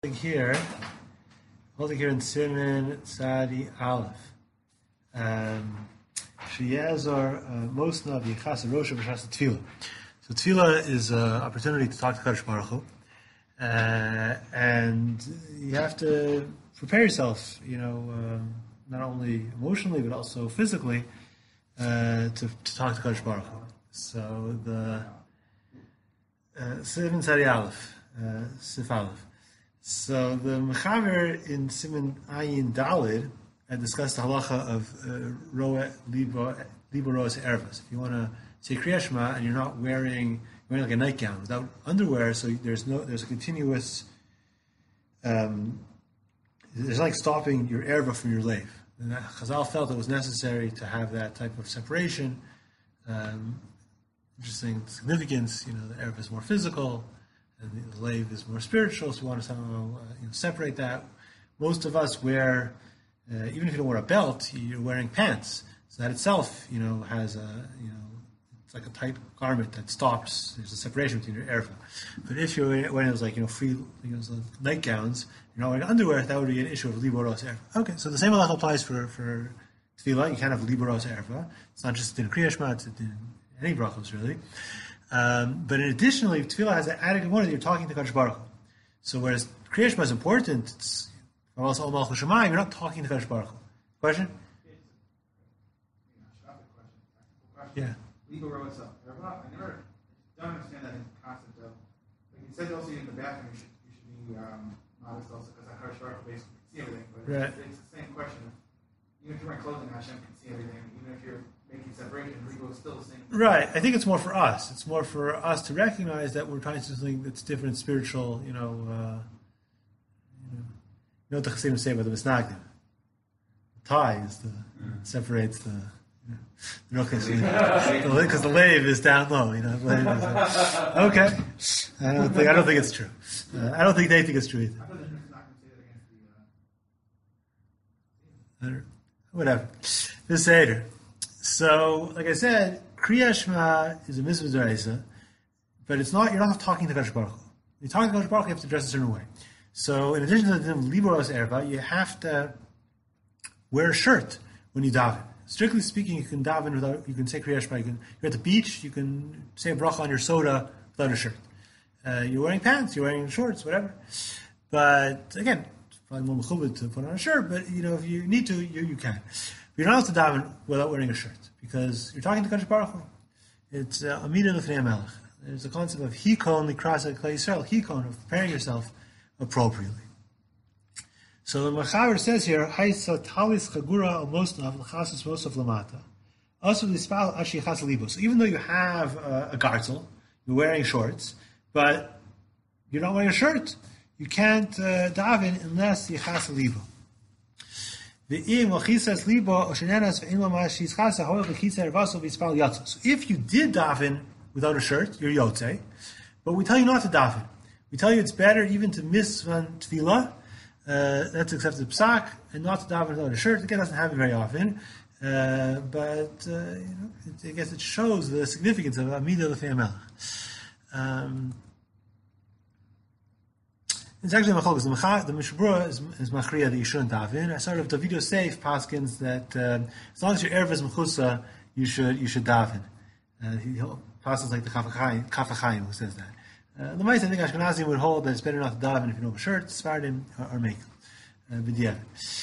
Here, holding here in Siman Tzadi Aleph. Sheyazor Mosna v'Yichas Rosha v'Shas Tefillah. So Tefillah is an opportunity to talk to Kadosh Baruch Hu, and you have to prepare yourself. Not only emotionally but also physically to talk to Kadosh Baruch Hu. So the Siman Tzadi Aleph, Sif Aleph. So the Mechaber in Siman Ayin Dalid discussed the halacha of Roa Libo Roas Ervas. If you want to say Kriya Shema and you're not wearing like a nightgown without underwear, so there's a continuous there's like stopping your erva from your leiv. And Chazal felt it was necessary to have that type of separation. Interesting significance. The erva is more physical. And the leiv is more spiritual, so we want to somehow separate that. Most of us wear, even if you don't wear a belt, you're wearing pants. So that itself, has it's like a tight garment that stops. There's a separation between your erva. But if you're wearing those free, nightgowns, you're not wearing underwear, that would be an issue of liboros erva. Okay, so the same halacha applies for tefillah. You can't have liboros erva. It's not just in Kriya Shema, it's in any brachos really. But additionally, tefillah has an added component that you're talking to Kadosh Baruch Hu. So whereas Kriya Shema is important, it's also Ol Malchus Shemayim, you're not talking to Kadosh Baruch Hu. Question? Yeah. Legal row itself. I never don't understand that concept of. You said also in the bathroom you should be modest also because Kadosh Baruch Hu basically can see everything. But right. It's the same question. Even if you're wearing clothing, Hashem can see everything. Even if you're making separation, legal is still the same. Right. I think it's more for us. It's more for us to recognize that we're trying to do something that's different, spiritual. What the Chassidim say about the Misnagdim. The tie is separates the. Because the leiv is down low. Okay. I don't think it's true. I don't think they think it's true either. Whatever. This Seder. So, like I said, Kriya Shema is a mitzvah d'oraisa, but it's not. You're not talking to Kadosh Baruch Hu. You're talking to Kadosh Baruch Hu, you have to dress a certain way. So, in addition to the liboros erva, you have to wear a shirt when you daven. Strictly speaking, you can daven without. You can say Kriya Shema. You're at the beach. You can say a bracha on your soda without a shirt. You're wearing pants. You're wearing shorts. Whatever. But again, it's probably more mechubed to put on a shirt. But if you need to, you can. You're not allowed to daven without wearing a shirt because you're talking to Kadosh Baruch Hu. It's Amida L'fnei Melech. There's a concept of hikon likrasa klei Yisrael, hikon of preparing yourself appropriately. So the Mechaber says here, Haisa talis chagura almosnav l'chasus mosav lamata. Also lispal ashi chas libo. So even though you have a gartel, you're wearing shorts, but you're not wearing a shirt, you can't daven unless you chas libo. So if you did daven without a shirt, you're yotzei. But we tell you not to daven. We tell you it's better even to miss van tefillah, that's accepted psak, and not to daven without a shirt. Again, doesn't happen very often, but I guess it shows the significance of Amida L'fnei Melech. It's actually machlokes. The Mishbura is machriya that you shouldn't daven. I sort of David Yosef paskins that as long as your erva is mechusa, you should daven. He paskins like the Kafachayim who says that. The mice, I think Ashkenazim would hold that it's better not to daven if you don't have a shirt. Sfardim or make b'diavad.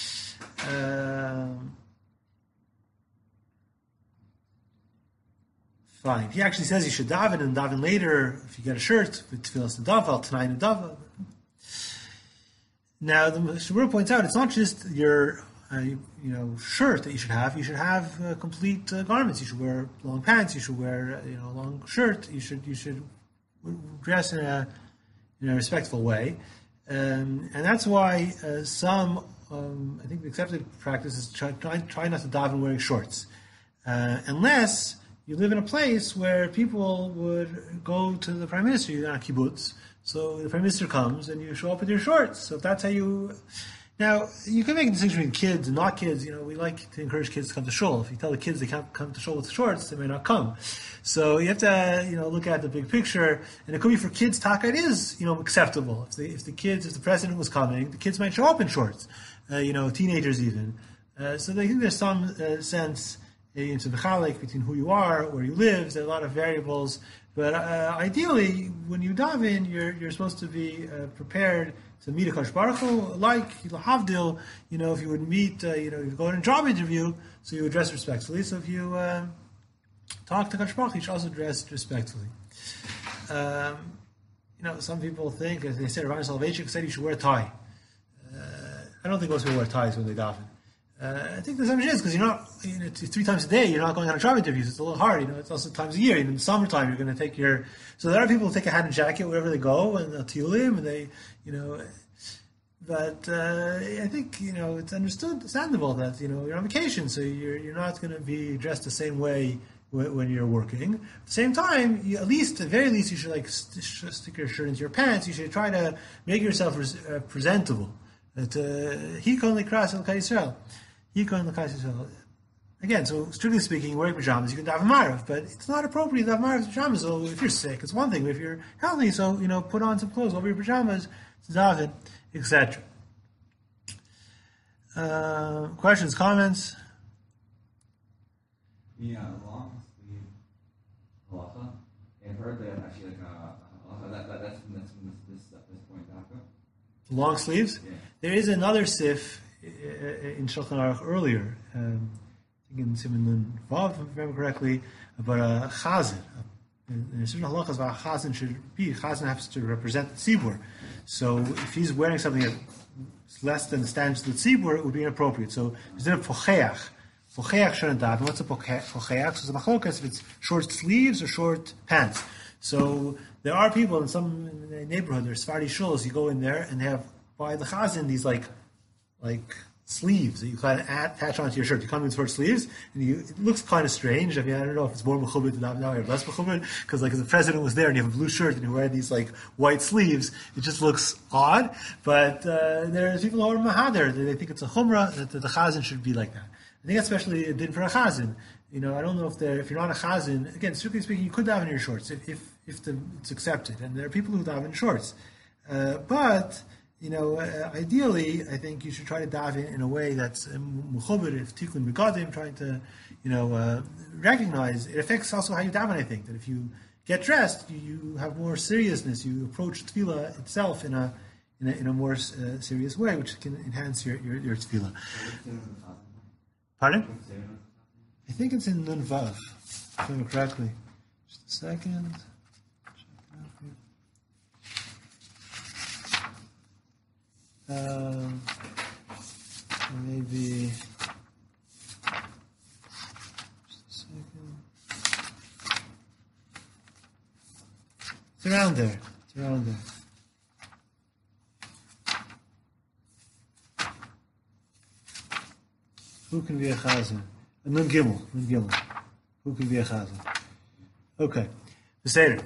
Fine. He actually says you should daven and daven later if you get a shirt with tefillas nedaval, t'nai nedaval. Now, the Shabbat points out it's not just your shirt that you should have. You should have complete garments. You should wear long pants. You should wear a long shirt. You should dress in a respectful way, and that's why some I think the accepted practice is try not to daven wearing shorts, unless you live in a place where people would go to the prime minister. You're on a kibbutz. So the prime minister comes and you show up with your shorts. So if that's how you Now, you can make a distinction between kids and not kids. We like to encourage kids to come to shul. If you tell the kids they can't come to shul with shorts, they may not come. So you have to, look at the big picture. And it could be for kids, taka, it is, acceptable. If the president was coming, the kids might show up in shorts. Teenagers even. So I think there's some sense into the chalik between who you are, where you live. There are a lot of variables. But ideally, when you daven, you're supposed to be prepared to meet a Kadosh Baruch Hu, like Havdil, if you would meet, you go on a job interview, so you would dress respectfully. So if you talk to Kadosh Baruch Hu, you should also dress respectfully. Some people think, as they said, Rabbi Soloveitchik said you should wear a tie. I don't think most people wear ties when they daven. I think there's some is because you're not, it's 3 times a day, you're not going on a job interviews, it's a little hard, it's also times a year, in the summertime you're going to take so there are people who take a hat and jacket wherever they go, and they'll tilim, and they, but I think, it's understandable that, you're on vacation, so you're not going to be dressed the same way when you're working. At the same time, at the very least, you should stick your shirt into your pants, you should try to make yourself presentable. Hikon l'kras el Yisrael. Hikon l'kras Yisrael. Again, so strictly speaking, wearing pajamas, you can daven Marav, but it's not appropriate to have Marav pajamas. So if you're sick, it's one thing. But if you're healthy, so put on some clothes over your pajamas to daven, etc. Questions, comments? Yeah, long sleeve halacha. I've heard that actually halacha that's from this point after. Long sleeves. Yeah. There is another sif in Shulchan Aruch earlier, I think in Siman Nun Vav, if I remember correctly, about a chazan. In certain halachas, about a chazan should be. Chazan has to represent the tzibur. So if he's wearing something that's less than the standards of the tzibur, it would be inappropriate. So instead of pocheach shouldn't daven. What's a pocheach? So it's a machlokas if it's short sleeves or short pants. So there are people in some neighborhood, there's Sephardi shuls, you go in there and they have by the chazan these like sleeves that you kind of attach onto your shirt. You come in short sleeves, and it looks kind of strange. I mean, I don't know if it's more mechubed to now or less mechubed, because if the president was there and you have a blue shirt and you wear these white sleeves, it just looks odd. But there's people who are mahader. They think it's a chumrah that the chazan should be like that. I think especially it did for a chazan. I don't know if you're not a chazan. Again, strictly speaking, you could daven in your shorts if it's accepted, and there are people who daven in shorts. But ideally, I think you should try to daven in a way that's muchober, if tikkun begadim, trying to, recognize. It affects also how you daven. I think that if you get dressed, you have more seriousness. You approach tefillah itself in a more serious way, which can enhance your tefillah. Pardon? I think it's in Nun Vav, if I remember correctly. Just a second. Maybe. Just a second. It's around there. Who can be a chazan? Nun Gimel. Who can be a chazan? Okay. The Seder.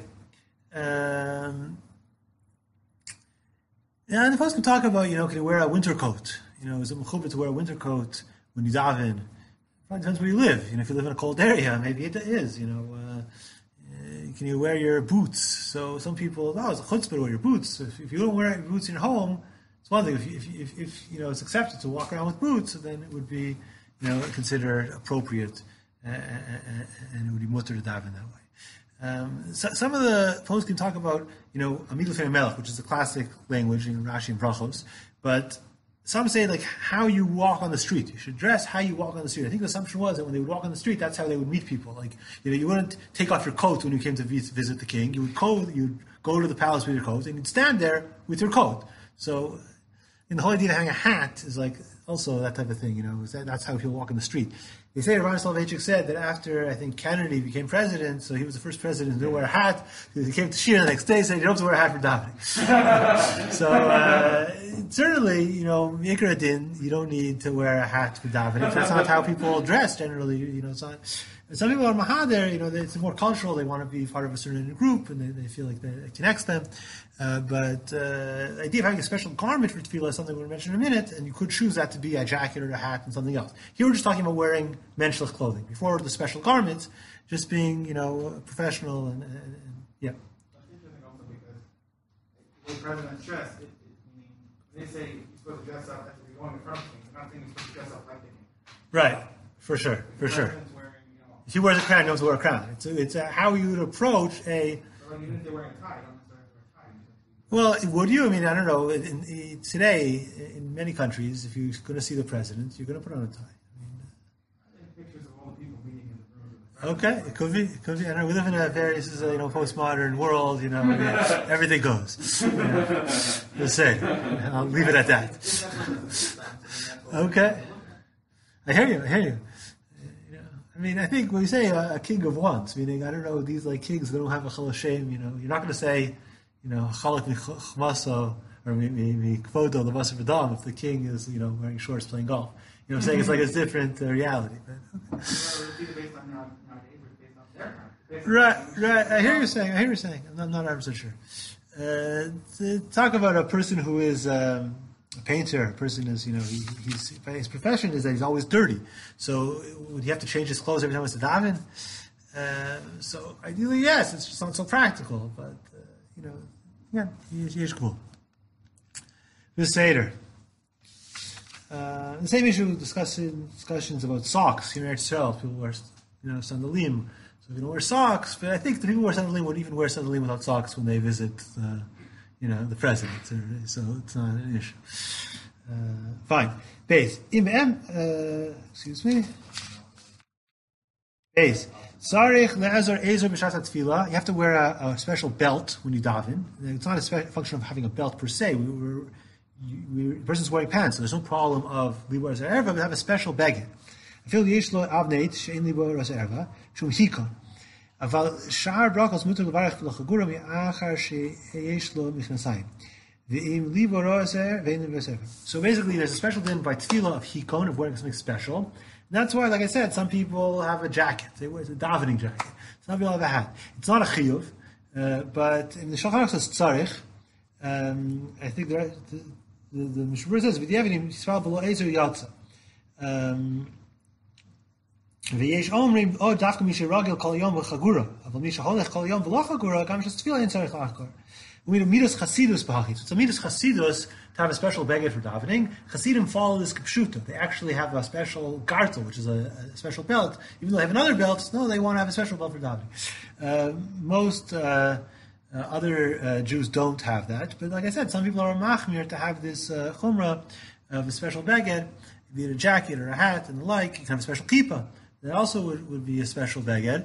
And the folks can talk about, can you wear a winter coat? Is it mechubed to wear a winter coat when you daven? It probably depends where you live. If you live in a cold area, maybe it is. Can you wear your boots? So some people, it's a chutzpah to wear your boots. If you don't wear your boots in your home, it's one thing. If it's accepted to walk around with boots, then it would be considered appropriate, and it would be mutter to daven that way. Some of the posts can talk about, Amidah Lefnei Melech, which is the classic language in Rashi and Brachos, but some say how you walk on the street. You should dress how you walk on the street. I think the assumption was that when they would walk on the street, that's how they would meet people. You wouldn't take off your coat when you came to visit the king. You'd go to the palace with your coat, and you'd stand there with your coat. So, in the whole idea of having a hat is also that type of thing, that's how people walk in the street. They say Rabbi Soloveitchik said that after, I think, Kennedy became president, so he was the first president who didn't wear a hat. He came to Shir the next day and said, you don't have to wear a hat for davening. So, certainly, Ikra Din, you don't need to wear a hat for davening. That's not how people dress generally, it's not. And some people are mahader, it's more cultural. They want to be part of a certain group, and they feel like that connects them. But the idea of having a special garment for tefillah is something we'll mention in a minute, and you could choose that to be a jacket or a hat and something else. Here we're just talking about wearing menschlich clothing. Before the special garments, just being, professional and yeah. That's interesting also because the president's dress, meaning when they say you're supposed to dress up as if you're going in front of things, they're not saying you're supposed to dress up like the king. Right, for sure. If you wear a crown, you don't have to wear a crown. It's how you would approach a. So even if they're wearing a tie, you don't necessarily wear a tie. Well, would you? I mean, I don't know. Today, in many countries, if you're going to see the president, you're going to put on a tie. I think pictures of all the people meeting in the room. Of the Okay, it could be. I know we live in a very postmodern world. Everything goes. Just say. I'll leave it at that. Okay, I hear you. I mean, I think when you say a king of once, meaning, I don't know, these kings, they don't have a chol Hashem, you're not going to say, chalak michmaso, or mikvodo, the basar v'dam, if the king is, wearing shorts playing golf. I'm saying it's like a different reality. But, okay. Right. I hear you saying. I'm not 100% sure. To talk about a person who is a painter, a person is, he's by his profession is that he's always dirty. So would he have to change his clothes every time he's to daven? So ideally, yes. It's just not so practical, but he's cool. The Seder. The same issue discussions about socks. Here in Israel, people wear, sandalim. So if you don't wear socks, but I think the people who wear sandalim would even wear sandalim without socks when they visit the president. So it's not an issue. Fine. Base. Excuse me. Base. Sarich le'ezar ezer b'shas tefillah. You have to wear a special belt when you daven. It's not a function of having a belt per se. The person's wearing pants, so there's no problem of libo ras erva, but have a special beged. I feel yesh lo avneit she'en libo ras erva shum hikon. Aval shar brachos mutar levarach l'chagura mi'achar she'yesh lo michnasayim. V'im libo ras erva v'ein ras erva. So basically, there's a special din by tefillah of hikon, of wearing something special. And that's why, like I said, some people have a jacket. They wear a davening jacket. Some people have a hat. It's not a chiyuv, but in the Shulchan Aruch says tzarich. I think the Mishmur says, "V'di'evinim yisrael below ezer yatsa." V'yesh omrim, "Oh, dafka mishe ragil kol yom v'chagura, aval mishe holech kol yom v'lo chagura, gam shas tefillah ein tzarich lachkor." We need a midas chasidus b'hachit. So it's a midas chasidus to have a special beged for davening. Chasidim follow this kipshuta. They actually have a special gartel, which is a special belt. Even though they have another belt, no, they want to have a special belt for davening. Most other Jews don't have that, but like I said, some people are machmir to have this chumrah of a special beged, be it a jacket or a hat and the like. You can have a special kippah. That also would be a special beged.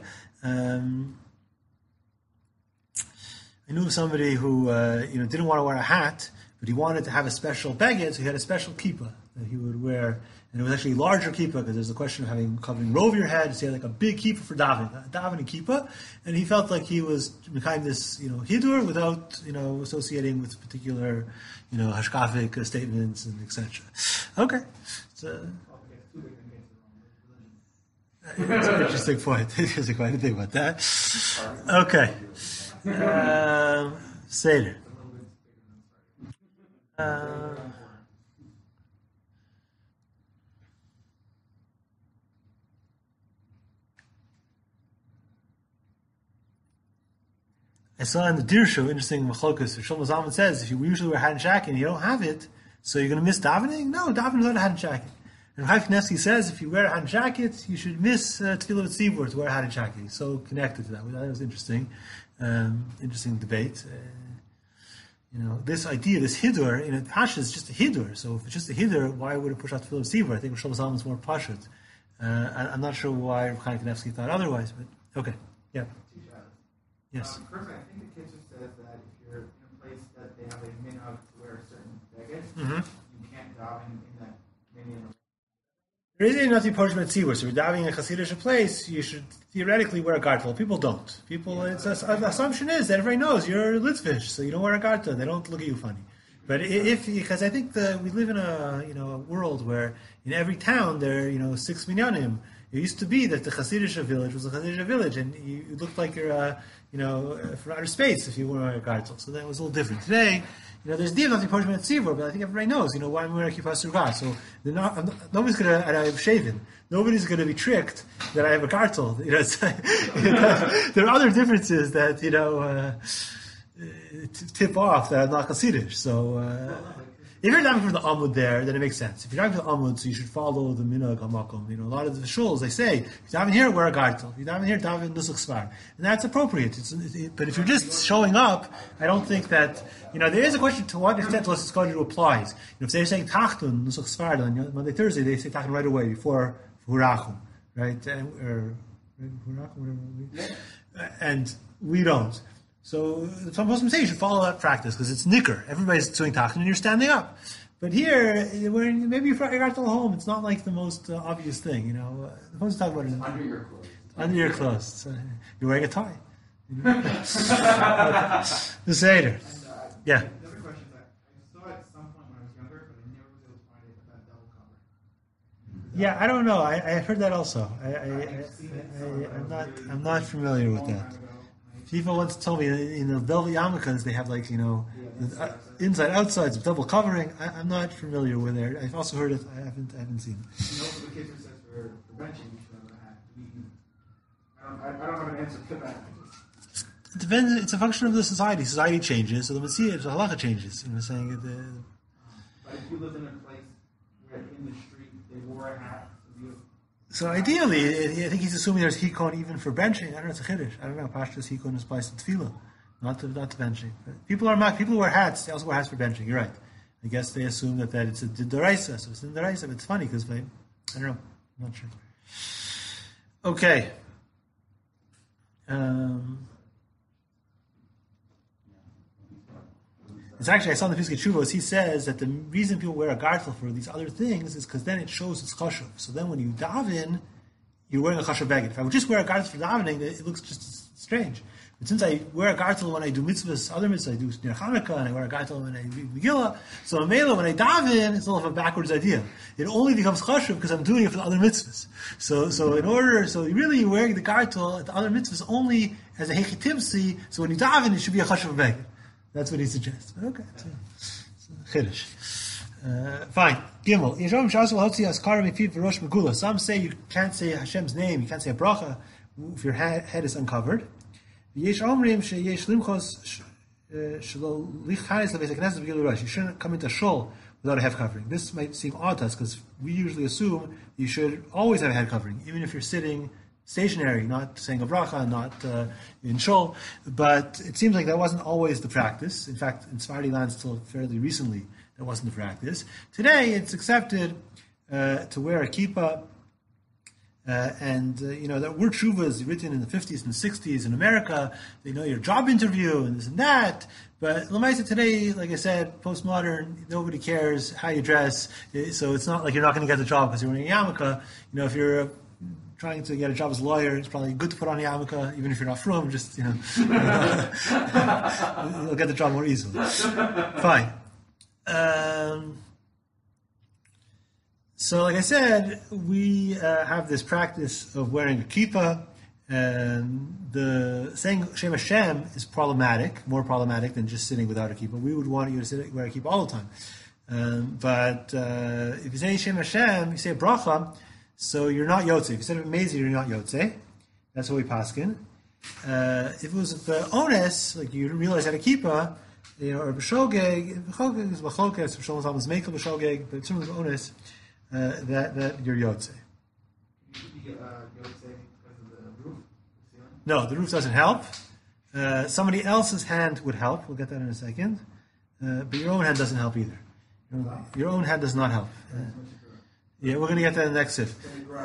I knew somebody who didn't want to wear a hat, but he wanted to have a special beged, so he had a special kippah that he would wear. And it was actually a larger kippah, because there's a question of covering over your head, so he had like a big kippah for davening, a davening kippah, and he felt like he was kind of this, hidur without, associating with particular, hashkafic statements and etc. Okay. It's an interesting point. Interesting point. I didn't think about that. Okay. Seder. I saw in the Dirshu, interesting machlokus, Shlomo Zalman says, if you usually wear a hat and jacket and you don't have it, so you're going to miss davening? No, davening without a hat and jacket. And Chaim Kanievsky says, if you wear a hat and jacket, you should miss Tefillah with Tzibur to wear a hat and jacket. He's so connected to that. That was interesting. Interesting debate. This idea, this hidur, Pasha is just a hidur. So if it's just a hidur, why would it push out Tefillah with Tzibur? I think Shlomo Zalman is more Pashut. I'm not sure why Chaim Kanievsky thought otherwise, but okay. Yeah. Yes. First, I think the kitchen says that if you're in a place that they have a minhag to wear a certain beged, you can't daven in that minyan. There is nothing punishment tzibur. So if you're davening in a Hasidic place, you should theoretically wear a gartel. People don't. The assumption is that everybody knows you're Litvish, so you don't wear a gartel. They don't look at you funny. But because I think we live in a world where in every town there are 6 minyanim, It used to be that the Hasidic village was a Hasidic village, and you looked like you're, from outer space if you wore a gartel. So that was a little different. Today, there's div not the punishment at Tzivor, but I think everybody knows, why I'm wearing a kippah surga. So nobody's gonna, and I've shaven. Nobody's gonna be tricked that I have a gartel. There are other differences that tip off that I'm not Hasidic. So. If you're diving from the Amud there, then it makes sense. If you're diving from the Amud, so you should follow the Minhag HaMakom. A lot of the shuls, they say, if you're diving here, wear a gartel. If you're diving here, dive in Nusach Svar. And that's appropriate. But if you're just showing up, I don't think that, there is a question to what extent Nusach Svar applies. If they're saying Tachtun, Nusach Svar, on Monday, Thursday, they say Tachtun right away before Hurachum. Right? Or Hurachum, whatever. And we don't. So some Muslims say you should follow that practice because it's nicker. Everybody's doing tachin and you're standing up. But here, maybe you brought your gartel home. It's not like the most obvious thing. The Muslims talk about it under your clothes. Under your clothes. So you're wearing a tie. The Seder. Yeah. The other question is that I saw at some point when I was younger, but I never was able to find it, that double cover. Yeah, I don't know. I heard that also. I'm not familiar with that. People once told me in the velvet yarmulkes they have inside outsides of double covering. I'm not familiar with it. I've also heard it. I haven't seen it. For the kids who says for benching, you should have a hat. I don't have an answer to that. It depends. It's a function of the society. Society changes, so the Messiah, the halacha changes. Saying it. But if you lived in a place where in the street they wore a hat. So ideally, I think he's assuming there's hikon even for benching. I don't know, it's a chiddush. I don't know, Pashtus hikon is placed in tefillah, not to benching. But people who wear hats, they also wear hats for benching. You're right. I guess they assume that it's a deraisa, so it's in deraisa, but it's funny because I don't know, I'm not sure. Okay. It's actually, I saw in the Piskei Teshuvos, he says that the reason people wear a gartel for these other things is because then it shows it's chashuv. So then when you daven, you're wearing a chashuv beged. If I would just wear a gartel for davening, it looks just strange. But since I wear a gartel when I do mitzvahs, other mitzvahs, I do near Hanukkah, and I wear a gartel when I read Megillah, so in Mela, when I daven, it's a little of a backwards idea. It only becomes chashuv because I'm doing it for the other mitzvahs. So really you're wearing the gartel at the other mitzvahs only as a hechitimsi, so when you daven, it should be a chashuv beged. That's what he suggests. Okay, it's a chiddush. Fine. Gimel. Some say you can't say Hashem's name, you can't say a bracha if your head is uncovered. You shouldn't come into shul without a head covering. This might seem odd to us because we usually assume you should always have a head covering, even if you're sitting stationary, not saying a bracha, not in shul, but it seems like that wasn't always the practice. In fact, in Sephardi land, still fairly recently, that wasn't the practice. Today, it's accepted to wear a kippah, that word tshuva is written in the 50s and 60s in America. They know your job interview and this and that. But Lamaisa today, like I said, postmodern, nobody cares how you dress. So it's not like you're not going to get the job because you're wearing a yarmulke. If you're trying to get a job as a lawyer, it's probably good to put on a yarmulke, even if you're not from, just, you'll get the job more easily. Fine. So like I said, we have this practice of wearing a kippah, and the saying Shem Hashem is more problematic than just sitting without a kippah. We would want you to wear a kippah all the time. But if you say Shem Hashem, you say a bracha, so you're not Yotze. If you said Mezi, you're not Yotze. That's what we paskin. If it was the Ones, like you realize that a kippah, or B'shogeg, B'shogeg is B'chokes, B'sholem Zalmas Mekel B'shogeg, but in terms of Ones, that you're Yotze. Can you be Yotze because of the roof? No, the roof doesn't help. Somebody else's hand would help. We'll get that in a second. But your own hand doesn't help either. Your own hand does not help. Yeah, we're going to get that in the next sif.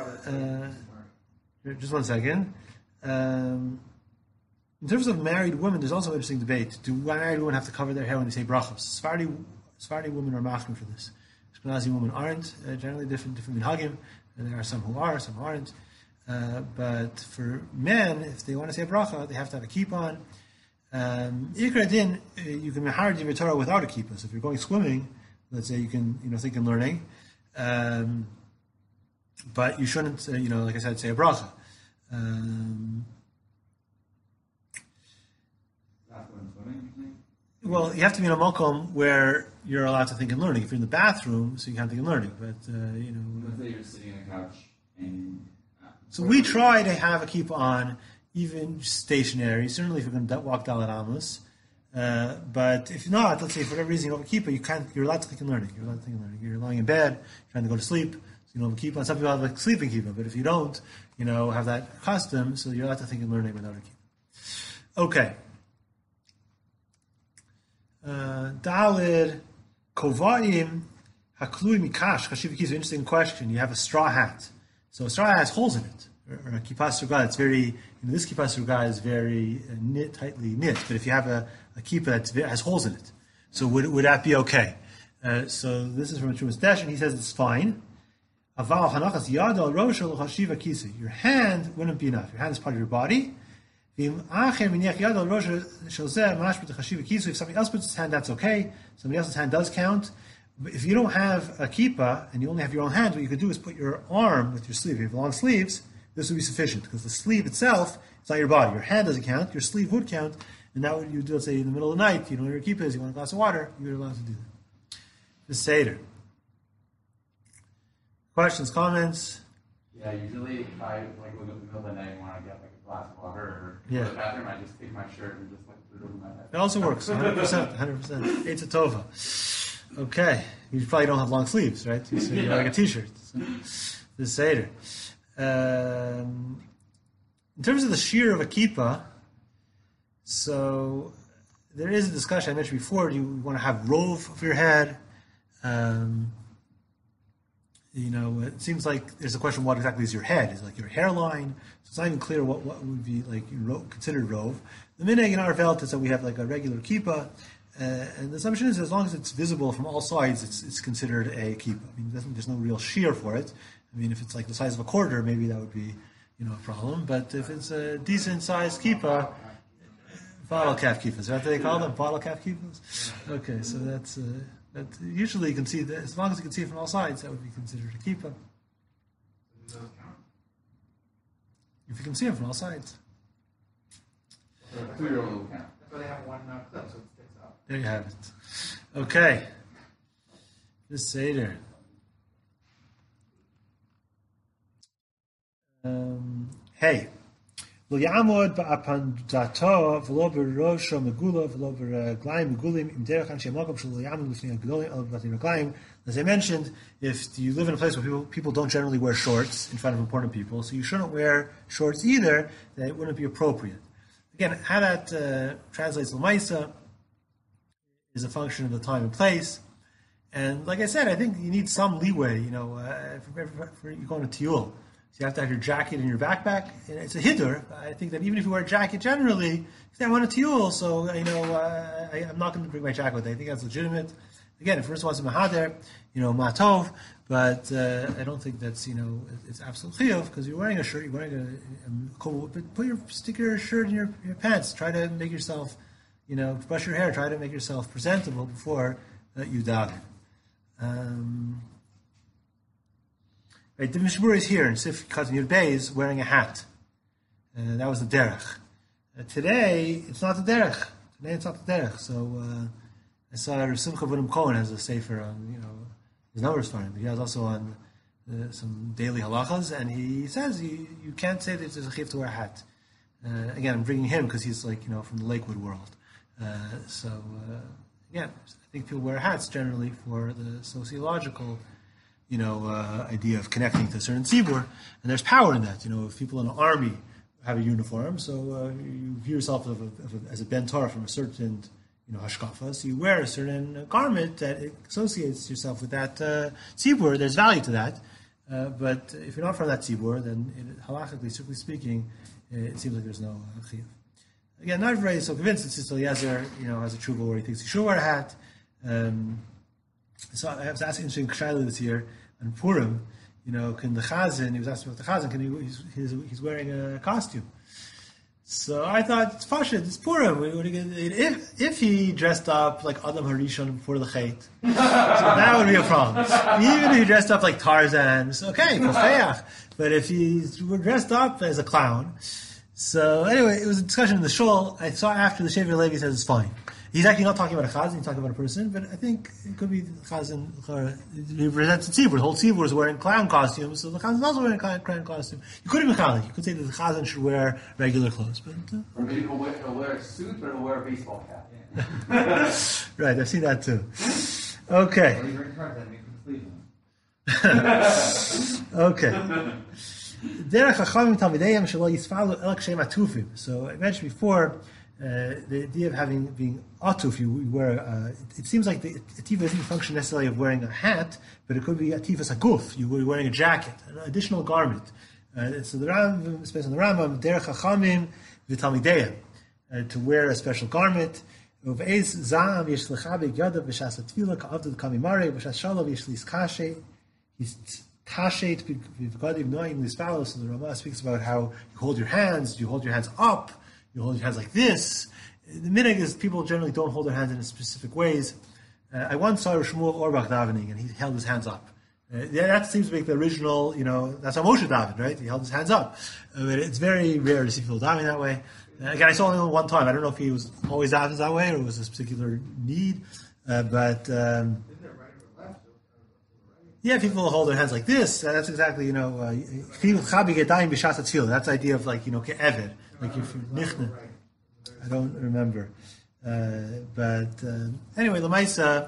Just one second. In terms of married women, there's also an interesting debate. Do married women have to cover their hair when they say brachos? Sephardi women are machmir for this. Ashkenazi women aren't. Generally different minhagim. And there are some who are, some who aren't. But for men, if they want to say bracha, they have to have a kippah on. Ikra din, you can mahar divrei Torah without a kippah. So if you're going swimming, let's say you can, think in learning. but you shouldn't, like I said, say a bracha. Well, you have to be in a makom where you're allowed to think and learning. If you're in the bathroom, so you can't think and learning. But Let's say you're sitting on a couch and. So we try to have a keep on, even stationary. Certainly, if you're going to walk Dalit Amos. But if not, let's say for whatever reason you don't have a kippah, you're allowed to think and learning. You're allowed to think and learning. You're lying in bed, trying to go to sleep, so you don't have a kippah. Some people have a sleeping kippah, but if you don't, have that custom, so you're allowed to think and learning without a kippah. Okay. Dalid Kovayim Haklui Mikash Chashiv Kis. Interesting question. You have a straw hat. So a straw hat has holes in it, or a kippah surga. It's very, this kippah surga is very tightly knit. But if you have a kippah that has holes in it, so would that be okay? So this is from Trumas Desh, and he says it's fine. Aval hanachas yad al rosh al chashiva kisi. Your hand wouldn't be enough. Your hand is part of your body. If somebody else puts his hand, that's okay. Somebody else's hand does count. But if you don't have a kippah and you only have your own hand, what you could do is put your arm with your sleeve. If you have long sleeves, this would be sufficient because the sleeve itself is not your body. Your hand doesn't count. Your sleeve would count. And that would you do, let's say, in the middle of the night, you don't know where your kippah is, you want a glass of water, you're allowed to do that. The Seder. Questions, comments? Yeah, usually if I wake up in the middle of the night and want to get a glass of water or go Yeah. to the bathroom, I just take my shirt and just put it over my head. It also works, 100%. It's a tova. Okay. You probably don't have long sleeves, right? So you're like a t-shirt. So, the Seder. In terms of the shear of a kippah, so there is a discussion I mentioned before. Do you want to have rove for your head? It seems like there's a question: what exactly is your head? Is it like your hairline? So it's not even clear what would be like considered rove. The minhag in our velt is that we have like a regular kippah, and the assumption is as long as it's visible from all sides, it's considered a kippah. I mean, there's no real shear for it. I mean, if it's like the size of a quarter, maybe that would be a problem. But if it's a decent sized kippah, bottle calf kippahs, is that what they call them? Bottle calf kippahs? Okay, so that's. That usually you can see that as long as you can see it from all sides, that would be considered a kippah. If you can see it from all sides. A 2-year-old will count. That's why they have one clip, so it sticks out. There you have it. Okay. This Seder. Hey. Lo yamod ba'apandato v'lo b'rosho megula v'lo b'raglayim megulim im derech anshe makom shelo yamod l'fnei ha'gedolim el b'atim raglayim. As I mentioned, if you live in a place where people don't generally wear shorts in front of important people, so you shouldn't wear shorts either, that it wouldn't be appropriate. Again, how that translates l'maisa is a function of the time and place. And like I said, I think you need some leeway, for you going to Tiyul. So you have to have your jacket and your backpack. And it's a hiddur. I think that even if you wear a jacket generally, I want a tiyul, so I'm not going to bring my jacket with me. I think that's legitimate. Again, if first wants a mahader, matov, but I don't think that's it's absolutely chiyuv because you're wearing a shirt, you're wearing a cool. But stick your shirt in your pants. Try to make yourself, brush your hair. Try to make yourself presentable before you daven. Right, the Mishmur is here, and Sif Katan Yud Bey is wearing a hat. That was the derech. Today, it's not the derech. Today, it's not the derech. So, I saw Rav Simcha Bunim Cohen has a sefer on, his numbers for him. But he has also on some daily halachas, and he says you can't say that there's a chiyuv to wear a hat. Again, I'm bringing him because he's from the Lakewood world. Again, I think people wear hats generally for the sociological idea of connecting to a certain tzibur, and there's power in that. If people in the army have a uniform, so you view yourself as a ben Torah from a certain hashkafa, so you wear a certain garment that associates yourself with that tzibur. There's value to that, but if you're not from that tzibur, then halachically, strictly speaking, it seems like there's no chiyuv. Again, not everybody is so convinced. It's just Eliezer, has a tshuva where he thinks he should wear a hat. So I was asking interesting Shaila this year on Purim. Can the Chazan? He was asking about the Chazan. He's wearing a costume. So I thought it's Pashut, it's Purim. If he dressed up like Adam Harishon before the Chait, so that would be a problem. Even if he dressed up like Tarzan, so okay, Kofeach. But if he were dressed up as a clown, so anyway, it was a discussion in the shul. I saw after the Shever Levi says it's fine. He's actually not talking about a chazan, he's talking about a person, but I think it could be the chazan. He represents the tzibur. The whole tzibur is wearing clown costumes, so the chazan is also wearing a clown costume. You could even call it. You could say that the chazan should wear regular clothes, but Or maybe he'll wear a suit, but he'll wear a baseball cap. right, I've seen that too. Okay. Or you bring cards that make them sleep. Okay. Derech Chachamim Talmideihem shelo yisfalu el kshem atufim. So I mentioned before the idea of being atuf. You wear. It seems like the ativa isn't the function necessarily of wearing a hat, but it could be atifas aguf. You were wearing a jacket, an additional garment. So the Rambam, especially in the Rambam, Derech Chachamim v'Talmideihem, to wear a special garment. Of eis zam yesh lechabek yadav b'shas atfila ka'avdud kamimare b'shas shalav yesh liskashe. He's tashet b'gadiv noim lispalo. So the Rama speaks about how you hold your hands. You hold your hands up. You hold your hands like this. The minhag is people generally don't hold their hands in specific ways. I once saw Shmuel Orbach davening, and he held his hands up. That seems to make the original, that's how Moshe davened, right? He held his hands up. But it's very rare to see people davening that way. Again, I saw him one time. I don't know if he was always davening that way or it was a particular need. But yeah, people hold their hands like this. That's exactly, that's the idea of like, ke'eved. Like if you're nichna. I don't remember. Anyway, Lamaisa,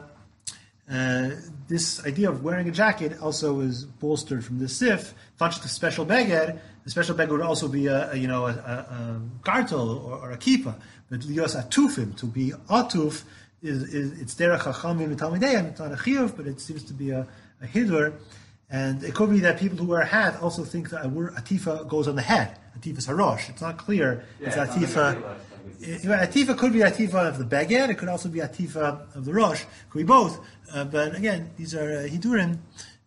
this idea of wearing a jacket also is bolstered from the sif. It's not just a special beged. The special beged would also be a gartel or a kippah. But lios atufim, to be atuf, it's derech chachamim v'talmideihem. It's not a chiyuv, but it seems to be a hidur. And it could be that people who wear a hat also think that a atifa goes on the head. Atifa's harosh. It's not clear. It's atifa. Atifa could be atifa of the beged. It could also be atifa of the rosh. It could be both. But again, these are hidurim.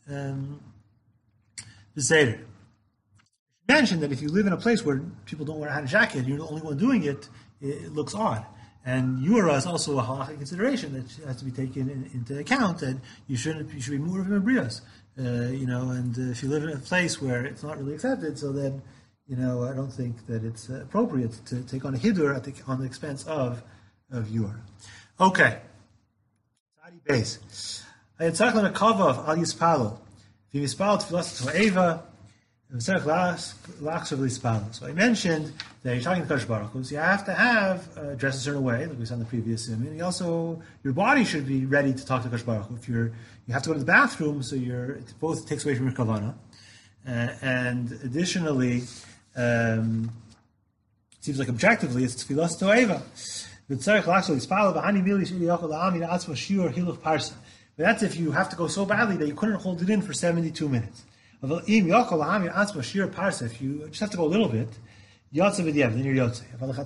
The seder. Mentioned that if you live in a place where people don't wear a hat and jacket, you're the only one doing it. It looks odd. And Yura is also a halachic consideration that has to be taken into account. That you should be more of a brios. And if you live in a place where it's not really accepted, so then, I don't think that it's appropriate to take on a hidur on the expense of Yura. Okay. Sadi base. I had talked on a cover of Al Yispalo. If you Yispalo Tfilas To'eva, so I mentioned that you're talking to Kadosh Baruch Hu, so you have to have dress a certain way, like we saw in the previous simon. You also, your body should be ready to talk to Kadosh Baruch Hu. If you have to go to the bathroom, so it both takes away from your kavana, and additionally, it seems like objectively it's tfilas to'eva. But that's if you have to go so badly that you couldn't hold it in for 72 minutes. If you just have to go a little bit, then you're yotze.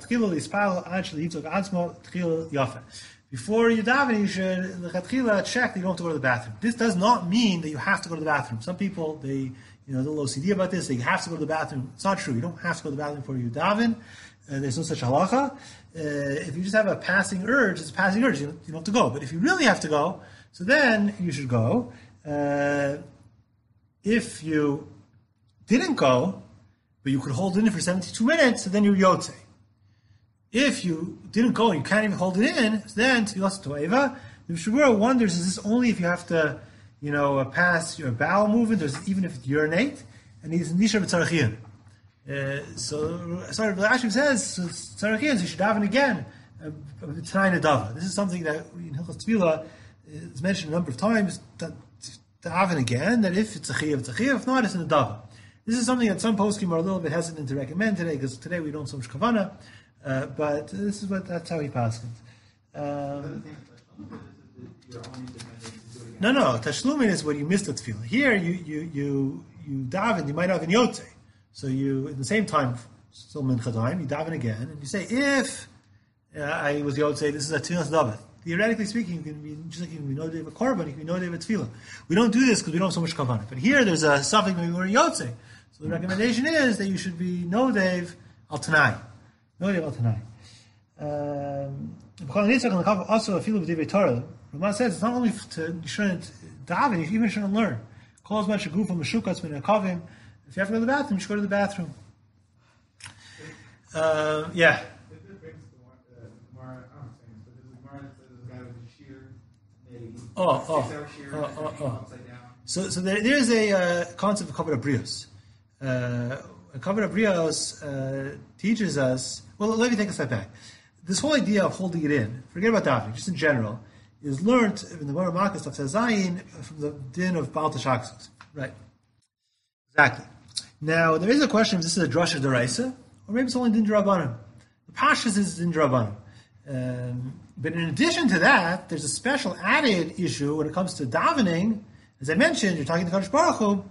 Before you daven, you should check that you don't have to go to the bathroom. This does not mean that you have to go to the bathroom. Some people, they're a little OCD about this. They have to go to the bathroom. It's not true. You don't have to go to the bathroom before you daven. There's no such halacha. If you just have a passing urge, it's a passing urge. You don't have to go. But if you really have to go, so then you should go. If you didn't go, but you could hold it in for 72 minutes, so then you're yotze. If you didn't go and you can't even hold it in, then tfilas to'eva. The Shura wonders, is this only if you have to, pass your bowel movement, or even if it's urinate? And he's nishar b'tzarachiyah. Rashi says, tzarachiyah, so you should daven again. T'nai nedava. This is something that in Hilchos Tefillah is mentioned a number of times, that daven again, that if it's a chiyuv, if not, it's a nedava. This is something that some poskim are a little bit hesitant to recommend today, because today we don't so much kavana, but that's how he passes. No, tashlumin is what you missed the tefillah. Here, you daven, you might have in yotze. So you, at the same time, still mincha time, you daven again, and you say, if I was yotze, this is a tefillah daven. Theoretically speaking, you can be just like you can be nodev a korban, you can be nodev a tefillah. We don't do this because we don't have so much kavanah. But here, there's a suffix maybe we're yotze. So the recommendation is that you should be nodev al tanai. No idea about tonight. Also, a feel of Divrei Torah. Ramah says it's not only you shouldn't daven, you even shouldn't learn. Calls much a goof from Meshukas min Akavim. If you have to go to the bathroom, you should go to the bathroom. Yeah. If it brings the Gemara, I don't know but there's a Gemara that says this guy with a shear, maybe 6-hour shear, upside down. So there's a concept of Kavod Abrios. Kavod Abrios teaches us. Well, let me take a step back. This whole idea of holding it in, forget about davening, just in general, is learned in the Gemara Makos of Zayin from the din of Baal Tashaksus. Right. Exactly. Now, there is a question if this is a drasha deraisa, or maybe it's only din d'Rabbanan. The Pashas is din d'Rabbanan. But in addition to that, there's a special added issue when it comes to davening. As I mentioned, you're talking to Kadosh Baruch Hu,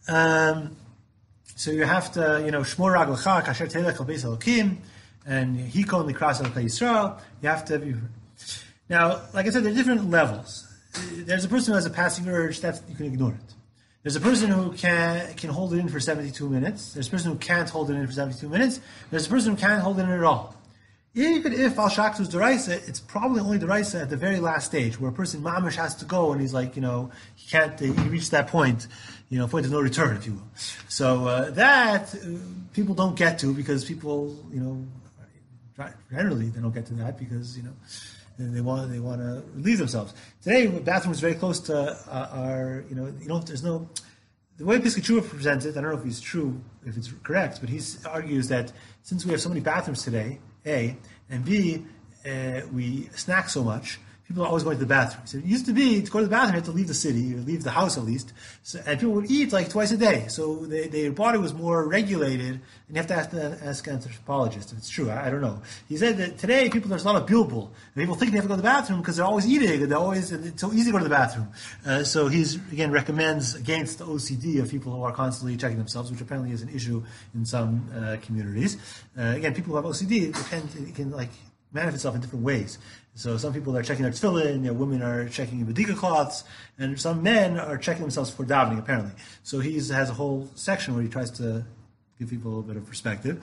so you have to, Shmor Raglecha, Kasher Telech Al Beis Elokim, and Hikol Mikras Al Yisrael. You have to be. Now, like I said, there are different levels. There's a person who has a passing urge, that you can ignore it. There's a person who can hold it in for 72 minutes. There's a person who can't hold it in for 72 minutes. There's a person who can't hold it in at all. Even if Al Shaksus Deraisa, it's probably only Deraisa at the very last stage, where a person mamish has to go, and he's like, he can't, he reached that point, point of no return, if you will. So that people don't get to, because people, generally they don't get to that because, they want to relieve themselves. Today, the bathroom is very close to there's no. The way Piskei Tshuva presents it, I don't know if it's true, if it's correct, but he argues that since we have so many bathrooms today, A, and B, we snack so much, people are always going to the bathroom. So it used to be, to go to the bathroom, you had to leave the city, or leave the house at least, and people would eat like twice a day. So their body was more regulated, and you have to ask an anthropologist if it's true. I don't know. He said that today, there's a lot of bilbul, and people think they have to go to the bathroom because they're always eating, and it's so easy to go to the bathroom. So he's, again, recommends against the OCD of people who are constantly checking themselves, which apparently is an issue in some communities. Again, people who have OCD, it can manifest itself in different ways. So some people are checking their tefillin, women are checking Badika cloths, and some men are checking themselves for davening, apparently. So he has a whole section where he tries to give people a little bit of perspective.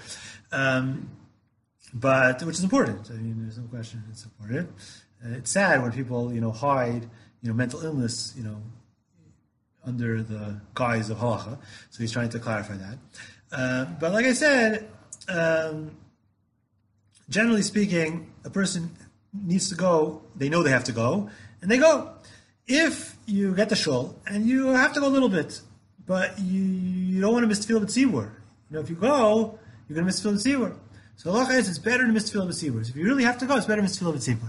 But, which is important. I mean, there's no question it's important. It's sad when people, hide, mental illness, under the guise of halacha. So he's trying to clarify that. But like I said, generally speaking, a person needs to go, they know they have to go, and they go. If you get the shul, and you have to go a little bit, but you don't want to miss tefillah b'tzibur. If you go, you're going to miss tefillah b'tzibur. So halacha is, it's better to miss tefillah b'tzibur. If you really have to go, it's better to miss tefillah b'tzibur.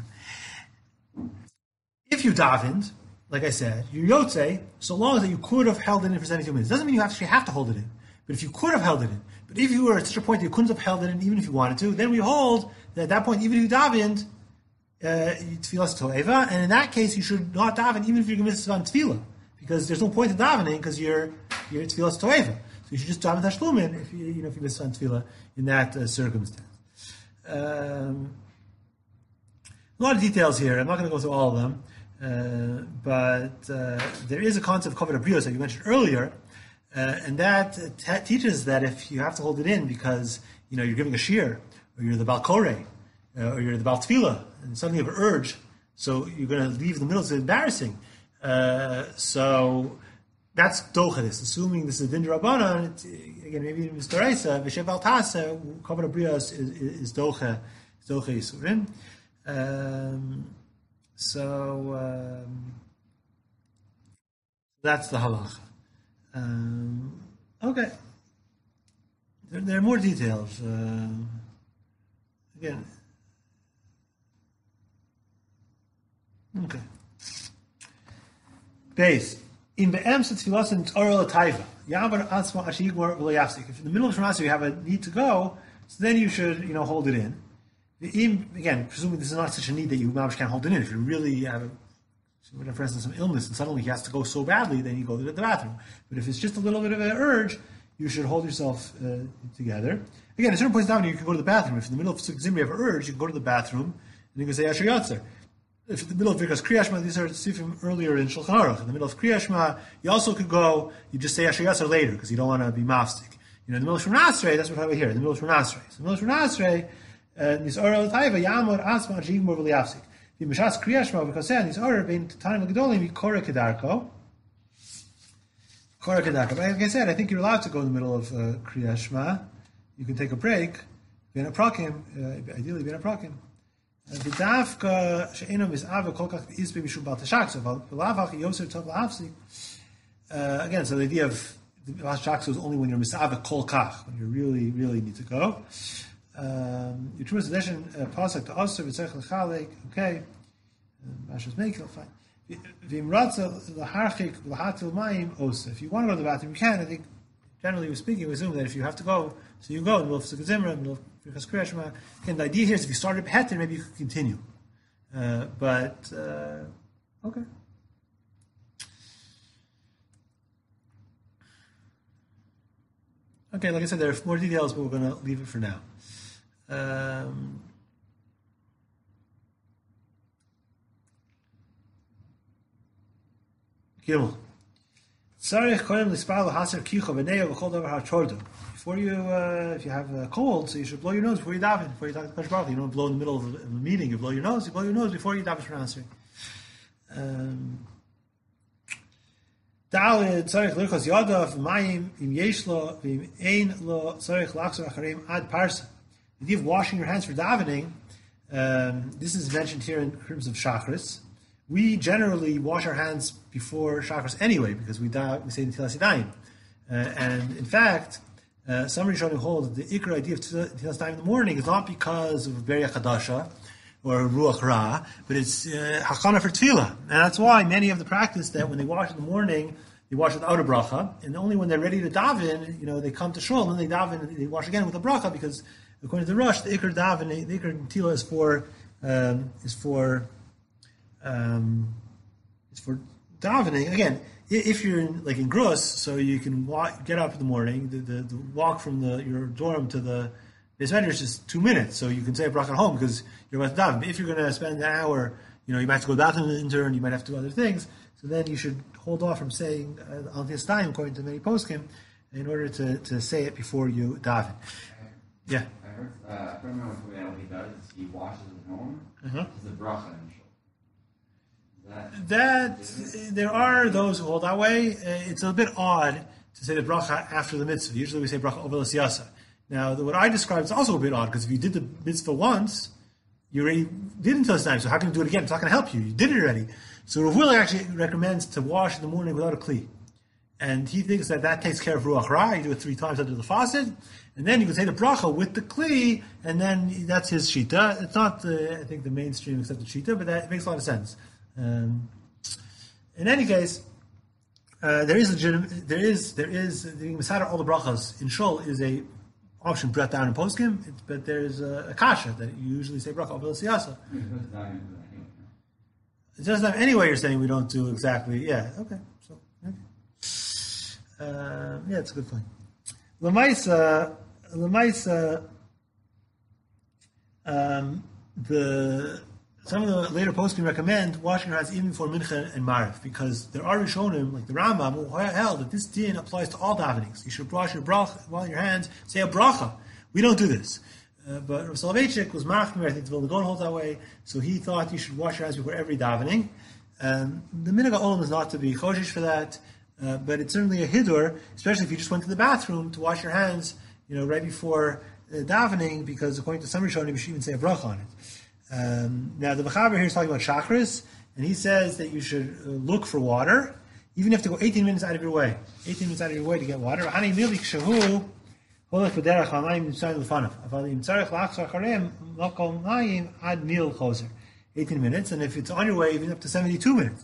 If you davened, like I said, you yotze, so long as that you could have held it in for 72 minutes. Doesn't mean you actually have to hold it in. But if you could have held it in, but if you were at such a point that you couldn't have held it in, even if you wanted to, then we hold that at that point, even if you davened, tefillah to'eva, and in that case, you should not daven even if you're going to miss on tefillah, because there's no point in davening because you're tefillah to'eva. So you should just daven tashlumin if you miss on tefillah in that circumstance. A lot of details here. I'm not going to go through all of them, but there is a concept of kavod abrios that you mentioned earlier, and that teaches that if you have to hold it in because you're giving a shir, or you're the Baal Koreh, or you're the Baal Tefillah, and suddenly you have an urge, so you're going to leave in the middle, it's embarrassing. So that's dochadis. Assuming this is din d'Rabbanan, again, maybe in Mr. Reisa, v'shev al tasa, kavod abrios is docha yisurim. So that's the halacha. Okay. There are more details. Again. Okay. Base. In the Ems tefillas and oral taiva. Yavar atzma ashigmar v'layafsik. If in the middle of Shemasa you have a need to go, so then you should, hold it in. Again, presuming this is not such a need that you can't hold it in. If you really have for instance, some illness, and suddenly he has to go so badly, then you go to the bathroom. But if it's just a little bit of an urge, you should hold yourself together. Again, at certain points down, you can go to the bathroom. If in the middle of Zimri you have an urge, you can go to the bathroom, and you can say Asher Yatzer. If in the middle of Birkas Kriya Shema, these are sifim earlier in Shulchan Aruch. In the middle of Kriya Shema, you also could go, you just say Asher Yatzer later, because you don't want to be mafstik. In the middle of Shemon Asrei, that's what I have here. In the middle of Shemon Asrei. So in the middle of Shemon Nisora l'taiva yamor asma jigmor v'liafsik. V'mishas kriyashma v'koseh nisora bein tanim l'gedolim yikore kedarko. Kore kedarko. But like I said, I think you're allowed to go in the middle of kriyashma. You can take a break. Ben aprakim, ideally ben aprakim. V'davka she'eno mis'ava kol kach b'izbe mishum bal tashakso. V'lavach yoser tov l'hafsik. Again, so the idea of the tashakso is only when you're mis'ava kol kach, when you really, really need to go. Your true sedition pasuk to aser v'tzarech l'chalek. Okay, Mashas Mekel, fine. V'imratza l'harchik l'hatil mayim osa. If you want to go to the bathroom, you can. I think, generally speaking, we assume that if you have to go, so you go in the middle of Sukkot Zimra, in the middle of Birchas Kriya Shema. Again, the idea here is if you started Beheter, maybe you could continue. Okay. Okay, like I said, there are more details, but we're going to leave it for now. Gimel. Before you, if you have a cold, so you should blow your nose before you daven, before you daven to Kadosh Baruch Hu. You don't blow in the middle of a meeting. You blow your nose before you daven for answering. Daled tzarich lirchos yadav v'mayim im yesh lo v'im ein lo tzarich lachzor achareim ad parsa. The idea of washing your hands for davening, this is mentioned here in terms of Shachris. We generally wash our hands before Shachris anyway, because we say Netilas Yadayim. And in fact, some Rishonim hold that the Ikar idea of Netilas Yadayim in the morning is not because of Beria Chadasha or Ruach Ra, but it's Hachana for Tefillah. And that's why many of the practice that when they wash in the morning, they wash without a bracha, and only when they're ready to daven, they come to shul, and then they daven, and they wash again with a bracha, because according to the Rosh, the Ikar daven, the Ikar Tefillah is for davening. Again, if you're in Grus, so you can get up in the morning. The walk from your dorm to the Beis Medrash is just 2 minutes, so you can say a bracha at home because you're about to daven. But if you're going to spend an hour, you might have to go to the bathroom in turn, you might have to do other things. So then you should hold off from saying Al Netilas Yadayim, according to many poskim, in order to say it before you daven. Yeah. I heard a friend of mine told me that what he does is he washes at home. It's a bracha in That there are those who hold that way. It's a bit odd to say the bracha after the mitzvah. Usually we say bracha over l'siyasa. Now, what I described is also a bit odd, because if you did the mitzvah once, you already did until this time, so how can you do it again? It's not going to help you. You did it already. So Rav Willi actually recommends to wash in the morning without a kli. And he thinks that takes care of Ruach Ra. You do it 3 times under the faucet, and then you can say the bracha with the kli, and then that's his shita. It's not, I think, the mainstream accepted shita, but that makes a lot of sense. In any case, there is the Masada all the brachas in shul is a option brought down in poskim, but there's a kasha that you usually say bracha over l'siyasa. It doesn't have anyway. You're saying we don't do exactly. Yeah. Okay. So. Okay. Yeah, it's a good point. L'maisa. Some of the later poskim recommend washing your hands even before mincha and mariv, because there are rishonim like the Rambam who held that this din applies to all davenings. You should wash your hands, say a bracha. We don't do this. But Rav Soloveitchik was machmir. I think the Vilna Gaon holds that way. So he thought you should wash your hands before every davening. The minhag ha'olam is not to be choshish for that, but it's certainly a hidur, especially if you just went to the bathroom to wash your hands, right before davening, because according to some rishonim, you should even say a bracha on it. Now the Mechaber here is talking about Shachris, and he says that you should look for water, even if you have to go 18 minutes out of your way. 18 minutes out of your way to get water. 18 minutes, and if it's on your way, even up to 72 minutes.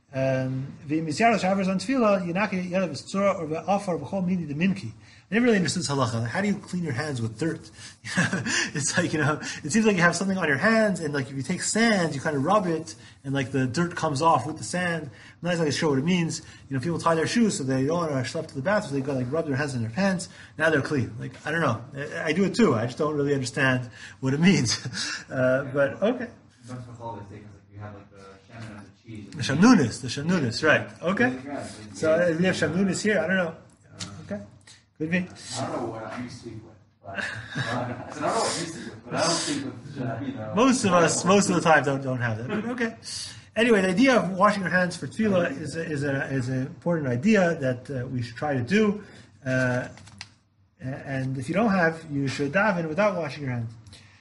I never really understood this halacha. How do you clean your hands with dirt? It's like, it seems like you have something on your hands, and like if you take sand, you kind of rub it, and like the dirt comes off with the sand. I'm not exactly sure what it means. People tie their shoes so they don't want to schlep to the bathroom, so they go like rub their hands in their pants. Now they're clean. Like, I don't know. I do it too. I just don't really understand what it means. But okay. That's what all they say, because you have like the shaman and the cheese. The shamnunis, right. Okay. So we have shamnunis here. I don't know. Okay. Could be. I don't know what you sleep with, But, I said, I don't know what you see with, but I don't think with, Most of us, most of the time, don't have that. But okay. Anyway, the idea of washing your hands for tefillah is an important idea that we should try to do. And if you don't have, you should daven without washing your hands.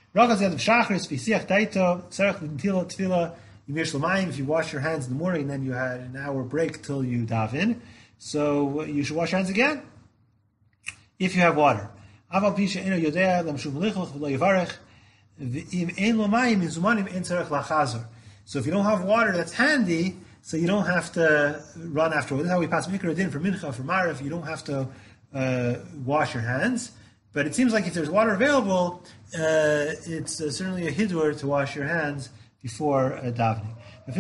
If you wash your hands in the morning, then you had an hour break till you daven. So you should wash your hands again if you have water. So if you don't have water that's handy, so you don't have to run afterwards. This is how we pass Mikra Din for Mincha, for Mariv. You don't have to wash your hands. But it seems like if there's water available, it's certainly a hidur to wash your hands before davening. And we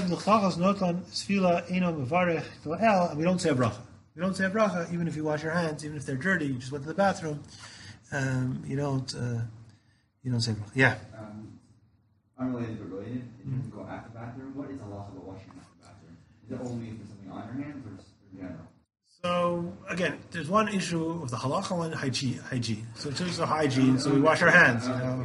don't say a bracha. We don't say a bracha even if you wash your hands, even if they're dirty. You just went to the bathroom. You don't say a bracha. Yeah. Unrelated but related, if you have to go after the bathroom, what is Allah about washing after the bathroom? Is it only if there's something on your hands or just in general? So, again, there's one issue with the halacha, one hygiene. So in terms of hygiene, so we wash our hands, you know.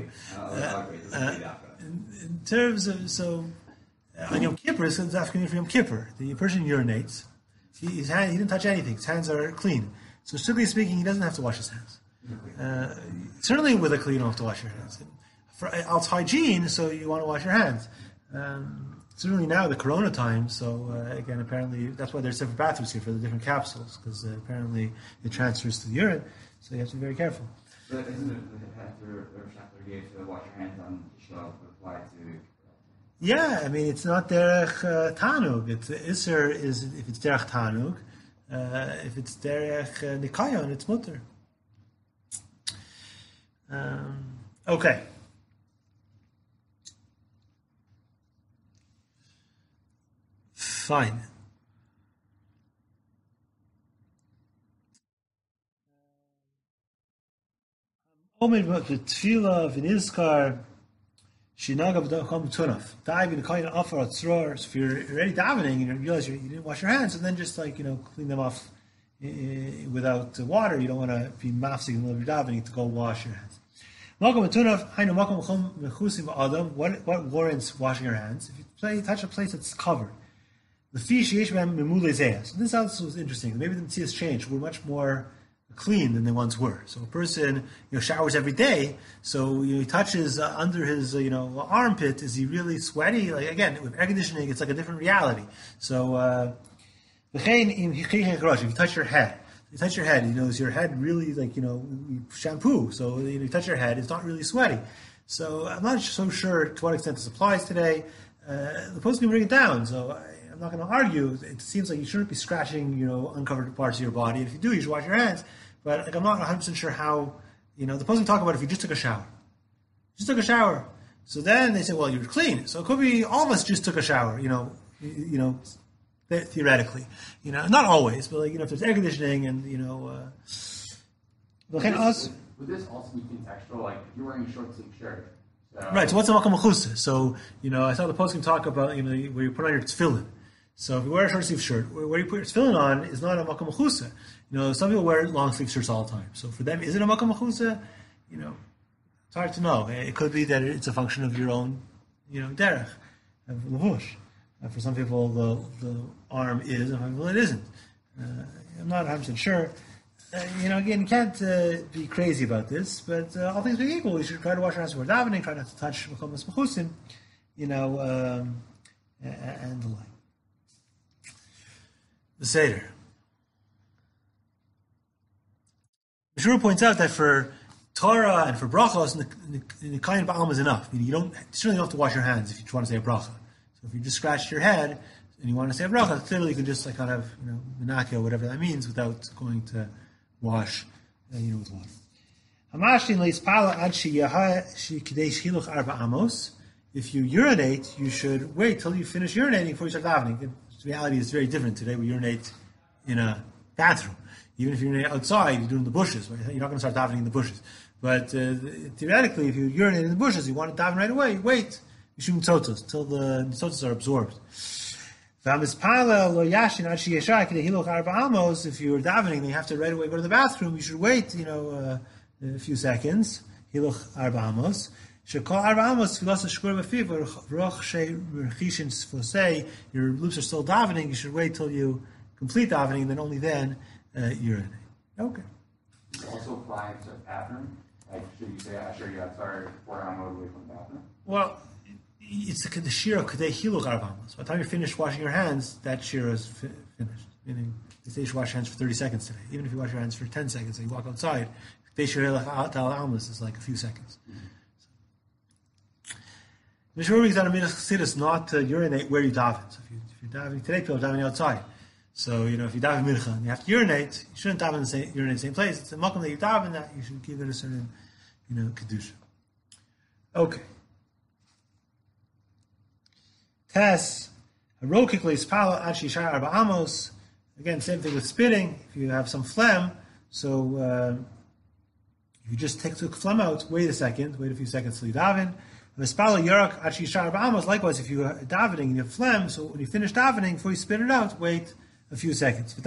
In terms of, on Yom Kippur, it's afternoon for Yom Kippur. The person urinates, he didn't touch anything, his hands are clean. So strictly speaking, he doesn't have to wash his hands. Certainly with a clean, you don't have to wash your hands. For it's hygiene, so you want to wash your hands. Certainly now, the Corona time, so again, apparently, that's why there's different bathrooms here for the different capsules, because apparently it transfers to the urine, so you have to be very careful. But isn't it after gave to wash your hands on Kishav apply to? Yeah, I mean, it's not derech tanug. It's iser is if it's derech tanug. If it's derech nikayon, it's mutter. Okay. Fine. Omen but the tefillah v'nizkar shinagav da'cham tunaf. Dive in the kind of offer at tzror. So if you're already davening and you realize you didn't wash your hands, and then just clean them off without water. You don't want to be mafsik in the middle of your davening to go wash your hands. What warrants washing your hands? If you touch a place that's covered. The fish so this also was interesting. Maybe the Mitzvah has changed. We're much more clean than they once were. So a person, showers every day. So he touches under his armpit. Is he really sweaty? Like again, with air conditioning, it's like a different reality. So if you touch your head, is your head really shampoo? So you touch your head, it's not really sweaty. So I'm not so sure to what extent this applies today. The post can bring it down. So I'm not going to argue. It seems like you shouldn't be scratching, uncovered parts of your body. And if you do, you should wash your hands. But I'm not 100% sure how, the post can talk about if you just took a shower. So then they say, well, you're clean. So it could be all of us just took a shower, theoretically. Not always, but if there's air conditioning and, would this also be contextual? Like if you're wearing a short sleeve shirt. Right, so what's a makam mechusa? So, I saw the post can talk about, where you put on your tefillin. So if you wear a short sleeve shirt, where you put your tefillin on is not a makam mechusa. Some people wear long sleeve shirts all the time. So for them, is it a makam mechusa? It's hard to know. It could be that it's a function of your own, derech, of levush. For some people, the arm is, and for some people it isn't. I'm not 100% sure. Again, you can't be crazy about this, but all things being equal, we should try to wash our hands before davening, try not to touch makom mechusim, and the like. The Seder. The Shura points out that for Torah and for brachos, Nikayin Ba'alma is enough. You certainly don't have to wash your hands if you want to say a bracha. So if you just scratched your head and you want to say a bracha, clearly you can just menake or whatever that means without going to wash, with water. If you urinate, you should wait till you finish urinating before you start davening. The reality is very different. Today we urinate in a bathroom. Even if you urinate outside, you do it in the bushes. Right? You're not going to start davening in the bushes. But theoretically, if you urinate in the bushes, you want to daven right away, wait. You should mitzotos till the mitzotos are absorbed. If you're davening, then you have to right away go to the bathroom. You should wait, a few seconds. Hiluch Arba Amos. Shekol Arba Amos Tfilas Shkur B'Fiv V'Roch Shei Rechishin Sfosei. Your lips are still davening. You should wait till you complete davening, and then only then urinate. Okay. Does it also apply to the bathroom? Like, should you say Asher Yatzar before I'm away from the bathroom? Well, it's the shira Kadei Hiluch Arba Amos. By the time you finish washing your hands, that shira is finished. Meaning, they say you should wash your hands for 30 seconds today. Even if you wash your hands for 10 seconds and you walk outside, Kadei Shira Al Amos is like a few seconds. Mishmur is that a minhag chassidus not to urinate where you daven. So if you're davening today, people are davening outside. So if you daven mincha and you have to urinate, you shouldn't urinate in the same place. It's a makom that you daven that you should give it a certain kedusha. Okay. Tess herokically spala achi shar arba amos. Again, same thing with spitting. If you have some phlegm, so if you just took phlegm out, wait a few seconds till you daven. Likewise, if you're davening and you have phlegm, so when you finish davening, before you spit it out, wait a few seconds.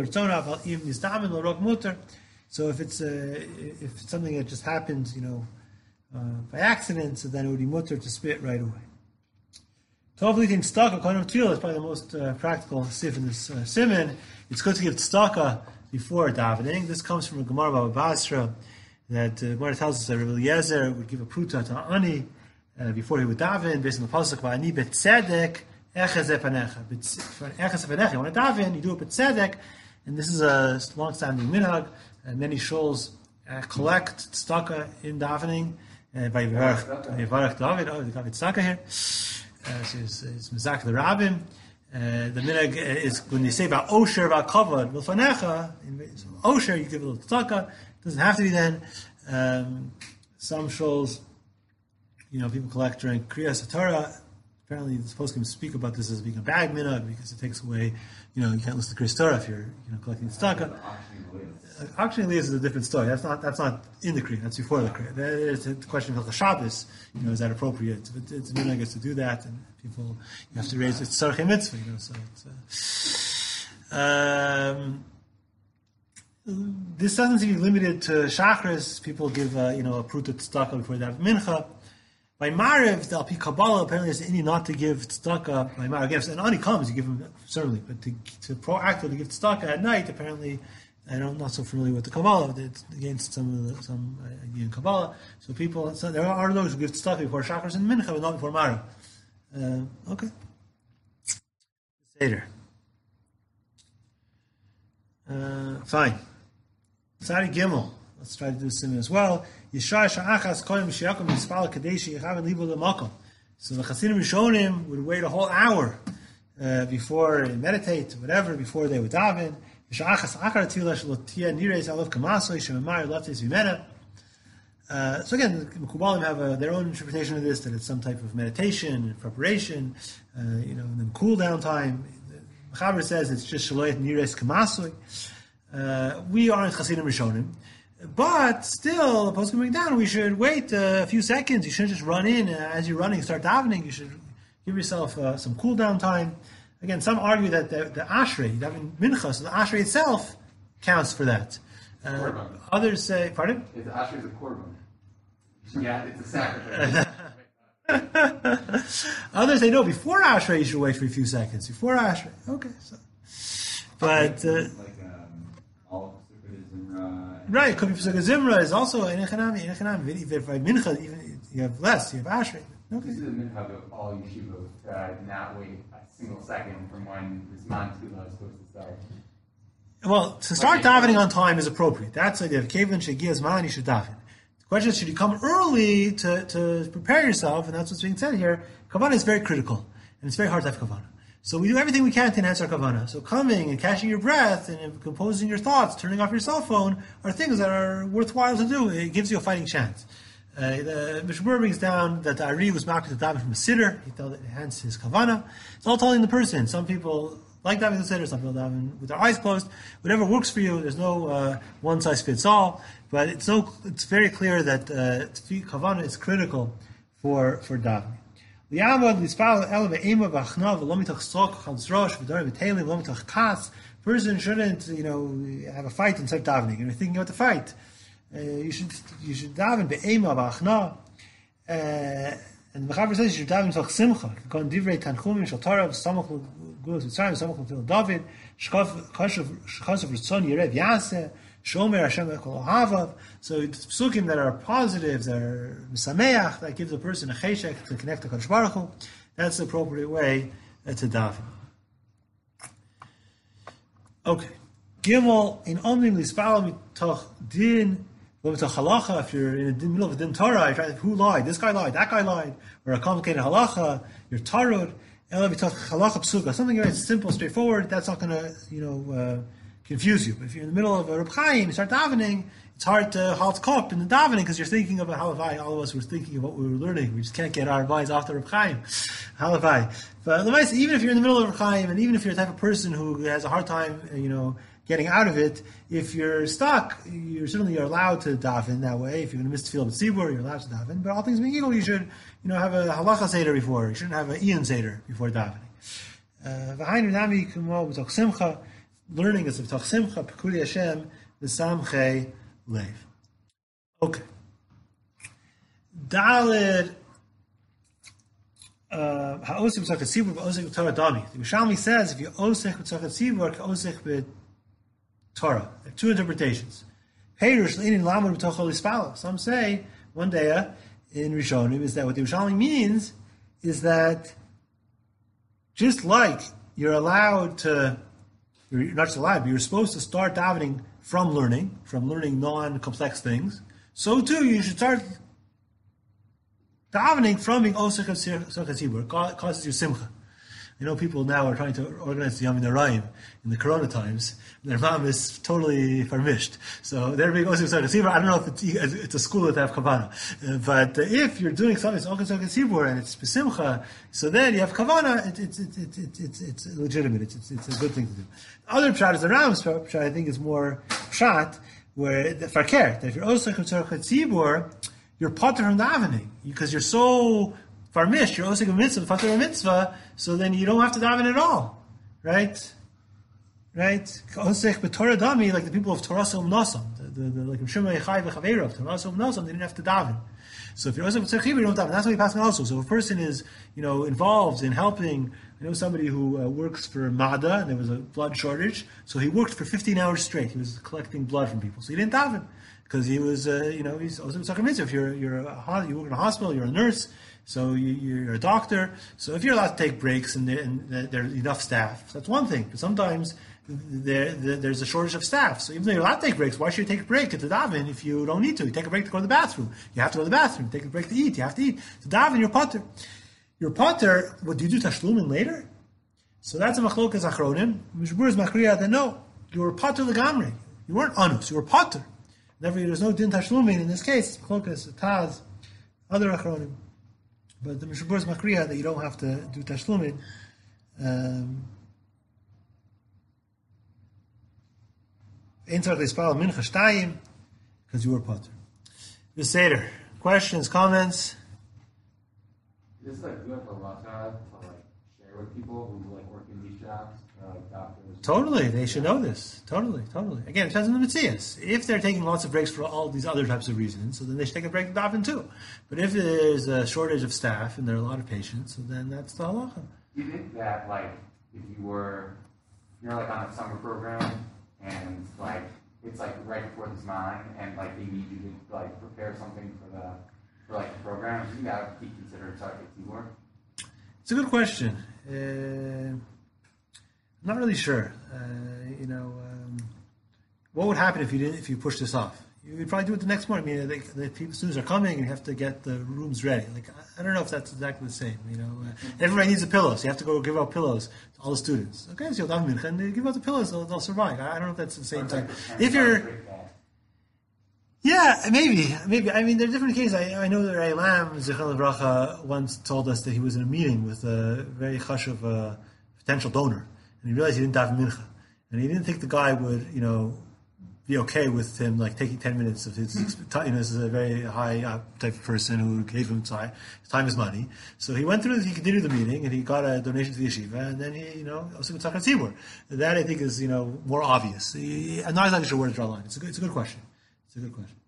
So if it's something that just happened, by accident, so then it would be mutter to spit right away. Tovli tin tzedakah according to Tefillah is probably the most practical sif in this siman. It's good to give tzedakah before davening. This comes from a Gemara Baba Basra that Gemara tells us that Rabbi Eliezer would give a pruta to Ani before he would daven, based on the pasuk Va'ani betzedek echaz epanecha. For echaz epanecha, you want to daven, you do it betzedek, and this is a long-standing minhag. Many shuls collect tzedakah in davening by Yivarach David. Oh, they got tzedakah here. So it's Mizak the Rabbim. The minhag is when they say about Osher v'akavod v'fanecha. Osher, you give a little tzedakah. It doesn't have to be then. Some shuls, people collect during Kriyas HaTorah. Apparently, the poskim speak about this as being a bad minhag because it takes away, you can't listen to Kriyas Torah if you're, collecting tzedakah. Auctioning leaves is a different story. That's not in the Kriya. That's before the Kriya. There's the question of the Shabbos. Is that appropriate? It's a minhag to do that, and people you have to raise it's tzarchei mitzvah. So it's. This doesn't seem to be limited to Shachris. People give a pruta tzedakah before they have mincha. By Mariv, the Alpi Kabbalah, apparently there's any not to give tzedakah by Mariv. Again, if an ani comes, you give him, certainly, but to proactively give tzedakah at night, apparently, I'm not so familiar with the Kabbalah, it's against some idea in Kabbalah. So there are those who give tzedakah before Shachris and Mincha, but not before Mariv. Okay. Seder. Fine. Tzadi Gimel. Let's try to do this as well. So the Chassidim Rishonim would wait a whole hour before they meditate, whatever, before they would daven. So again, the Mekubalim have their own interpretation of this, that it's some type of meditation and preparation, and then cool down time. The Mechaber says it's just shaloyet nires kamasoi. We aren't Chassidim Rishonim. But still, the post coming down, we should wait a few seconds. You shouldn't just run in as you're running, start davening. You should give yourself some cool down time. Again, some argue that the ashrei, davening mincha, so the ashrei itself counts for that. Others say, pardon? The ashrei is a korban. Yeah, it's a sacrifice. Others say no. Before ashrei, you should wait for a few seconds. Before ashrei, okay. So, but. Right, it could be Pesach Zimra is also in Echanami. If by Mincha, even you have less, you have Ashrei. Okay. This is a minhag of all yeshivos that not wait a single second from when this man tefillah is supposed to start. Well, to start davening on time is appropriate. That's the idea. If Kevin Shegias Man, you should daven. The question is, should you come early to prepare yourself? And that's what's being said here. Kavanah is very critical, and it's very hard to have Kavanah. So we do everything we can to enhance our kavanah. So coming and catching your breath and composing your thoughts, turning off your cell phone are things that are worthwhile to do. It gives you a fighting chance. The Mishmur brings down that the Ari was marked to daven from a siddur. He thought it enhanced his kavanah. It's all telling the person. Some people like davening the siddur, some people daven with their eyes closed. Whatever works for you. There's no one size fits all. But it's very clear that kavanah is critical for davening. Person shouldn't, have a fight instead of davening. And you're thinking about the fight. You should daven be'ema ba'achna. And the Mechaber says you should daven toch simcha. Kon divrei tanchumim shel Torah v'samach l'gulas Mitzrayim v'samach l'til David shchasav ritzon yirev yaseh shomer Hashem echol ohavav. So it's psukim that are positive, that are misameach, that gives a person a cheshek to connect to Kadosh Baruch Hu. That's the appropriate way to daven. Okay. Gimel in omnim lispal mitoch din. If you're in the middle of a din Torah, you're trying to, who lied? This guy lied, that guy lied, or a complicated halacha, you're tarud, halacha psuka, something very simple, straightforward. That's not going to, confuse you. But if you're in the middle of a Reb Chaim, you start davening, it's hard to halt kop in the davening because you're thinking about halavai. All of us were thinking of what we were learning. We just can't get our minds off the Reb Chaim, halavai. But otherwise, even if you're in the middle of Reb Chaim, and even if you're the type of person who has a hard time, getting out of it, if you're stuck, you're allowed to daven that way. If you're going to miss the field of tzibur, you're allowed to daven. But all things being equal, you should, have a halacha seder before. You shouldn't have an ian seder before davening. Learning is b'toch simcha, pekuli Hashem, v'samchei leiv. Okay. Daled, ha'osek b'tzach tzibur, v'osek b'torah dami. The Yerushalmi says, if you osek b'tzach tzibur, ka'osek b'Torah. There are two interpretations. Some say one day in Rishonim is that what the Yerushalmi means is that just like you're allowed to, you're not just allowed, but you're supposed to start davening from learning non-complex things, so too you should start davening from being osech of tzibur. It causes you simcha. I know people now are trying to organize the Yamin Arayim in the Corona times. Their mom is totally farmished. So they're being also started to I don't know if it's a school that have Kavana. But if you're doing something, it's Okas Sibur and it's Besimcha, so then you have Kavana, it's legitimate. It's a good thing to do. Other pshat is the Ram's pshat, I think is more pshat, where the Farker, that if you're Okas Sibur, you're potter from davening, because you're so farmish, you're osek a mitzvah, fatar a mitzvah, so then you don't have to daven at all, right? Osek b'torah dami, like the people of Torah Som Nosam, like Shema Yechai v'Chaveira of Torah Som Nosam, they didn't have to daven. So if you're osek b'tzach you don't daven. That's what we pass on also. So if a person is, involved in helping, I know somebody who works for MADA, and there was a blood shortage, so he worked for 15 hours straight. He was collecting blood from people, so he didn't daven because he was, he's also b'tzach mitzvah. If you work in a hospital, you're a nurse. So you're a doctor. So if you're allowed to take breaks and there's enough staff, so that's one thing. But sometimes there's a shortage of staff. So even though you're allowed to take breaks, why should you take a break at the daven if you don't need to? You take a break to go to the bathroom. You have to go to the bathroom. Take a break to eat. You have to eat. To daven, you're potter. You're potter. What do you do? Tashlumin later? So that's a machlokas achronim. Mishbur is makriya that no, you were potter legamri. You weren't anus. You were potter. Therefore, there's no din tashlumin in this case. Machlokas, taz, other achronim. But the Mishabur is makriya that you don't have to do tashlumin. Because you were potter. The Seder. Questions, comments? Is this good for halacha to share with people who work in these jobs, doctors? Totally, they should know this. Totally. Again, it depends on the Metzias. If they're taking lots of breaks for all these other types of reasons, so then they should take a break to daven too. But if there's a shortage of staff and there are a lot of patients, so then that's the halacha. Do you think that if you're on a summer program and it's right before the Zman and they need you to prepare something for the program, do you think that would be considered tzibur? It's a good question. I'm not really sure. What would happen if you push this off? You'd probably do it the next morning. I mean, the students are coming and you have to get the rooms ready. I don't know if that's exactly the same. Everybody needs a pillow, so you have to go give out pillows to all the students. Okay, so you'll daven mincha and they give out the pillows, they'll survive. I don't know if that's the same time. If you're, yeah, maybe. I mean, there are different cases. I know that Ray Lam, Zichron Livracha, once told us that he was in a meeting with a very chashuv potential donor, and he realized he didn't daven mincha, and he didn't think the guy would, be okay with him taking 10 minutes of his time. This is a very high type of person who gave him time. His time is money. So he went through. He continued the meeting, and he got a donation to the yeshiva, and then he, also got tzibur. That I think is, more obvious. I'm not exactly sure where to draw the line. It's a good question. It's a good question.